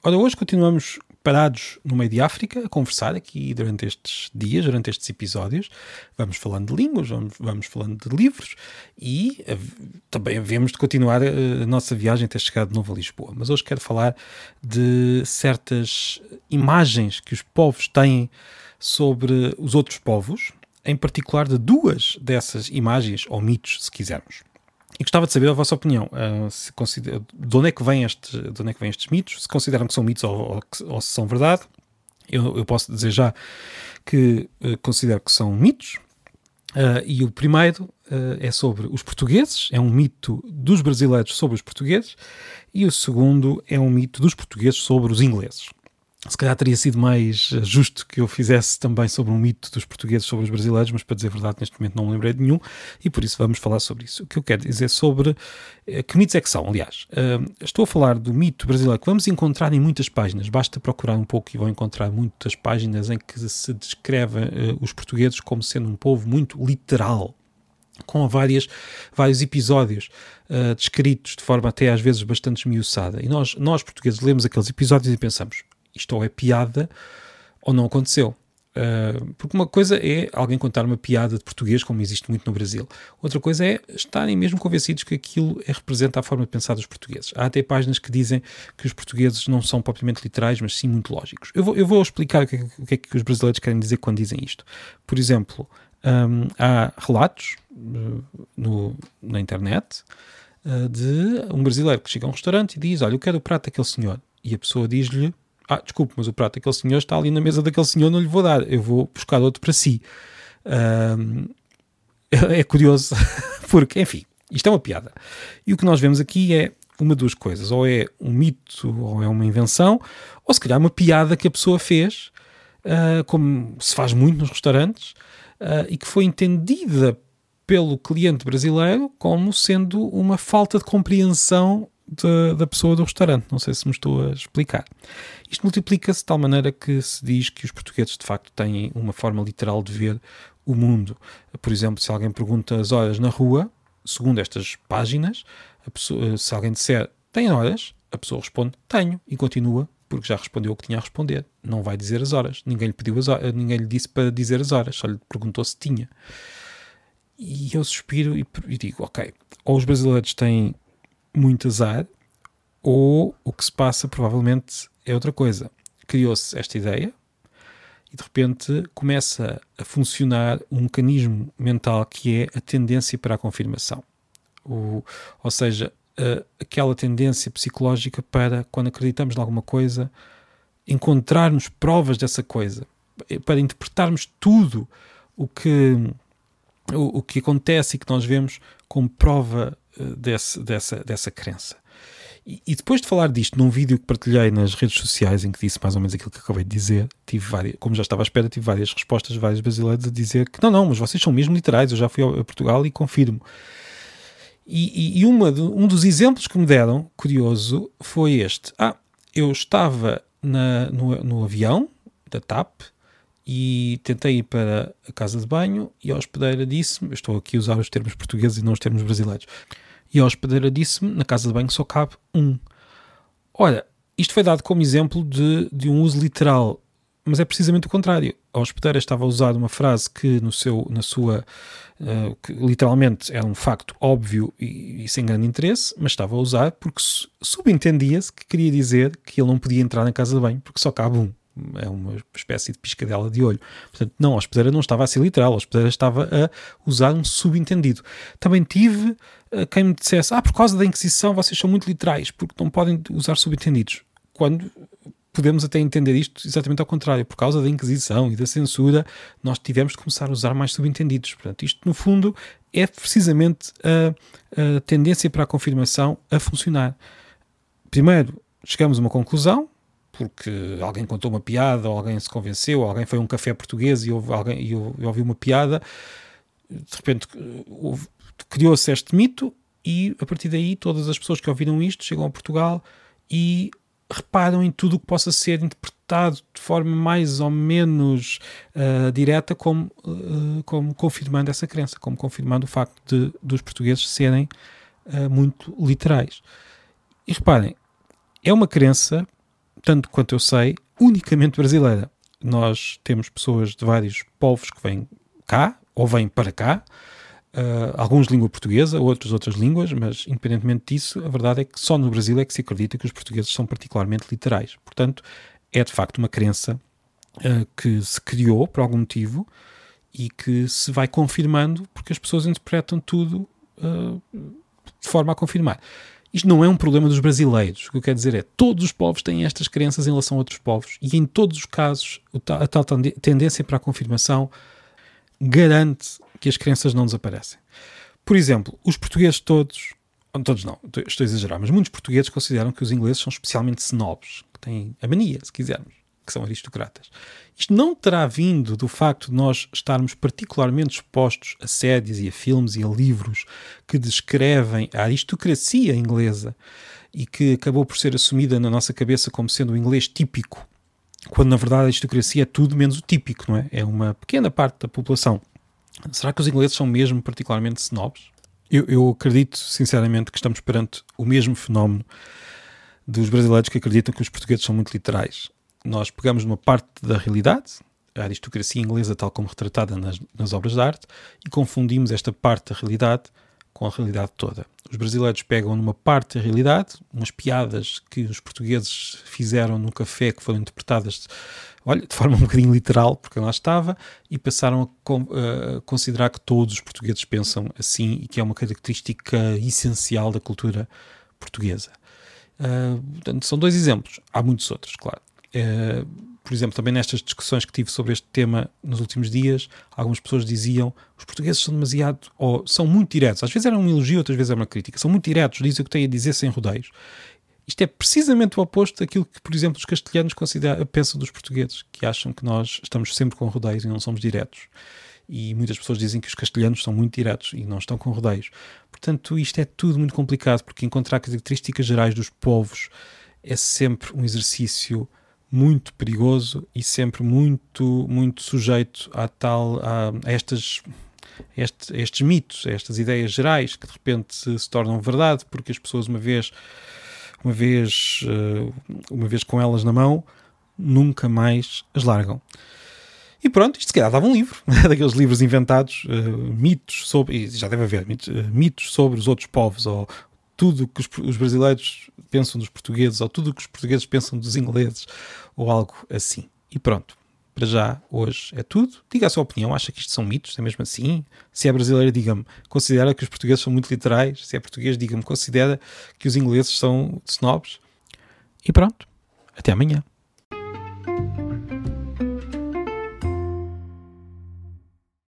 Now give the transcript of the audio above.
Ora, hoje continuamos parados no meio de África a conversar aqui durante estes dias, durante estes episódios. Vamos falando de línguas, vamos falando de livros e também havemos de continuar a nossa viagem até chegar de novo a Lisboa. Mas hoje quero falar de certas imagens que os povos têm sobre os outros povos, em particular de duas dessas imagens, ou mitos, se quisermos. E gostava de saber a vossa opinião. De onde é que vêm estes mitos? Se consideram que são mitos ou se são verdade. Eu posso dizer já que considero que são mitos. E o primeiro é sobre os portugueses. É um mito dos brasileiros sobre os portugueses. E o segundo é um mito dos portugueses sobre os ingleses. Se calhar teria sido mais justo que eu fizesse também sobre um mito dos portugueses sobre os brasileiros, mas para dizer a verdade neste momento não me lembrei de nenhum e por isso vamos falar sobre isso. O que eu quero dizer sobre que mitos é que são, aliás. Estou a falar do mito brasileiro que vamos encontrar em muitas páginas, basta procurar um pouco e vão encontrar muitas páginas em que se descreve os portugueses como sendo um povo muito literal, com vários episódios descritos de forma até às vezes bastante esmiuçada. E nós portugueses lemos aqueles episódios e pensamos, isto ou é piada ou não aconteceu. Porque uma coisa é alguém contar uma piada de português, como existe muito no Brasil. Outra coisa é estarem mesmo convencidos que aquilo representa a forma de pensar dos portugueses. Há até páginas que dizem que os portugueses não são propriamente literais, mas sim muito lógicos. Eu vou explicar o que é que os brasileiros querem dizer quando dizem isto. Por exemplo, há relatos na internet de um brasileiro que chega a um restaurante e diz, olha, eu quero o prato daquele senhor. E a pessoa diz-lhe, desculpe, mas o prato daquele senhor está ali na mesa daquele senhor, não lhe vou dar, eu vou buscar outro para si. É curioso, porque, enfim, isto é uma piada. E o que nós vemos aqui é uma de duas coisas, ou é um mito, ou é uma invenção, ou se calhar uma piada que a pessoa fez, como se faz muito nos restaurantes, e que foi entendida pelo cliente brasileiro como sendo uma falta de compreensão da pessoa do restaurante. Não sei se me estou a explicar. Isto multiplica-se de tal maneira que se diz que os portugueses de facto têm uma forma literal de ver o mundo. Por exemplo, se alguém pergunta as horas na rua, segundo estas páginas, se alguém disser tem horas, a pessoa responde tenho e continua, porque já respondeu o que tinha a responder. Não vai dizer as horas. Ninguém lhe pediu ninguém lhe disse para dizer as horas, só lhe perguntou se tinha. E eu suspiro e digo, ok, ou os brasileiros têm muito azar, ou o que se passa provavelmente é outra coisa. Criou-se esta ideia e de repente começa a funcionar um mecanismo mental que é a tendência para a confirmação. Ou seja, aquela tendência psicológica para, quando acreditamos em alguma coisa, encontrarmos provas dessa coisa, para interpretarmos tudo o que acontece e que nós vemos como prova dessa crença. E depois de falar disto num vídeo que partilhei nas redes sociais, em que disse mais ou menos aquilo que acabei de dizer, como já estava à espera, tive várias respostas de vários brasileiros a dizer que não, mas vocês são mesmo literais, eu já fui a Portugal e confirmo. E um dos exemplos que me deram, curioso, foi este. Eu estava no avião da TAP e tentei ir para a casa de banho e a hospedeira disse-me, eu estou aqui a usar os termos portugueses e não os termos brasileiros, e a hospedeira disse-me, na casa de banho só cabe um. Ora, isto foi dado como exemplo de um uso literal, mas é precisamente o contrário. A hospedeira estava a usar uma frase que que literalmente era um facto óbvio e sem grande interesse, mas estava a usar porque subentendia-se que queria dizer que ele não podia entrar na casa de banho porque só cabe um. É uma espécie de piscadela de olho. Portanto, não, a hospedeira não estava a ser literal, a hospedeira estava a usar um subentendido. Também tive quem me dissesse, por causa da Inquisição vocês são muito literais, porque não podem usar subentendidos. Quando podemos até entender isto exatamente ao contrário. Por causa da Inquisição e da censura, nós tivemos de começar a usar mais subentendidos. Portanto, isto, no fundo, é precisamente a tendência para a confirmação a funcionar. Primeiro, chegamos a uma conclusão, porque alguém contou uma piada, ou alguém se convenceu, ou alguém foi a um café português e ouviu uma piada, de repente criou-se este mito e a partir daí todas as pessoas que ouviram isto chegam a Portugal e reparam em tudo o que possa ser interpretado de forma mais ou menos direta como confirmando essa crença, como confirmando o facto dos portugueses serem muito literais. E reparem, é uma crença tanto quanto eu sei, unicamente brasileira. Nós temos pessoas de vários povos que vêm cá, ou vêm para cá, alguns de língua portuguesa, outros outras línguas, mas independentemente disso, a verdade é que só no Brasil é que se acredita que os portugueses são particularmente literais. Portanto, é de facto uma crença que se criou por algum motivo e que se vai confirmando porque as pessoas interpretam tudo de forma a confirmar. Isto não é um problema dos brasileiros. O que eu quero dizer é que todos os povos têm estas crenças em relação a outros povos e em todos os casos a tal tendência para a confirmação garante que as crenças não desaparecem. Por exemplo, os portugueses todos não, estou a exagerar, mas muitos portugueses consideram que os ingleses são especialmente snobs, que têm a mania, se quisermos, que são aristocratas. Isto não terá vindo do facto de nós estarmos particularmente expostos a séries e a filmes e a livros que descrevem a aristocracia inglesa e que acabou por ser assumida na nossa cabeça como sendo o inglês típico, quando na verdade a aristocracia é tudo menos o típico, não é? É uma pequena parte da população. Será que os ingleses são mesmo particularmente snobs? Eu acredito sinceramente que estamos perante o mesmo fenómeno dos brasileiros que acreditam que os portugueses são muito literais. Nós pegamos numa parte da realidade, a aristocracia inglesa tal como retratada nas obras de arte, e confundimos esta parte da realidade com a realidade toda. Os brasileiros pegam numa parte da realidade, umas piadas que os portugueses fizeram num café que foram interpretadas de forma um bocadinho literal, porque eu lá estava, e passaram a considerar que todos os portugueses pensam assim e que é uma característica essencial da cultura portuguesa. Portanto, são dois exemplos. Há muitos outros, claro. Por exemplo, também nestas discussões que tive sobre este tema nos últimos dias, algumas pessoas diziam que os portugueses são demasiado, ou são muito diretos. Às vezes era um elogio, outras vezes era uma crítica. São muito diretos, dizem o que têm a dizer sem rodeios. Isto é precisamente o oposto daquilo que, por exemplo, os castelhanos pensam dos portugueses, que acham que nós estamos sempre com rodeios e não somos diretos. E muitas pessoas dizem que os castelhanos são muito diretos e não estão com rodeios. Portanto, isto é tudo muito complicado, porque encontrar características gerais dos povos é sempre um exercício muito perigoso e sempre muito, muito sujeito a estes mitos, a estas ideias gerais que de repente se tornam verdade porque as pessoas uma vez com elas na mão nunca mais as largam. E pronto, isto se calhar dava um livro, daqueles livros inventados, mitos sobre, e já deve haver mitos sobre os outros povos, ou tudo o que os brasileiros pensam dos portugueses, ou tudo o que os portugueses pensam dos ingleses, ou algo assim. E pronto, para já, hoje é tudo. Diga a sua opinião, acha que isto são mitos? É mesmo assim? Se é brasileiro, diga-me, considera que os portugueses são muito literais? Se é português, diga-me, considera que os ingleses são snobs? E pronto, até amanhã.